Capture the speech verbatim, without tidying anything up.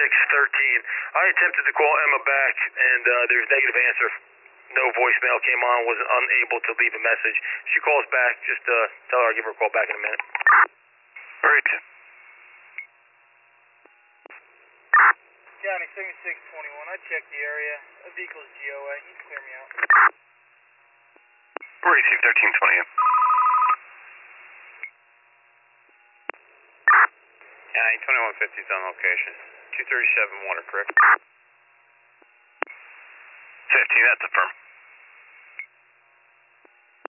six thirteen. I attempted to call Emma back, and uh, there's negative answer. No voicemail came on, was unable to leave a message. She calls back, just uh, tell her I'll give her a call back in a minute. All right. County seventy-six twenty-one, I checked the area. A vehicle's G O A. You can clear me out. Receive thirteen twenty. County twenty-one fifty is on location. two thirty-seven water, correct? fifteen, that's affirmed.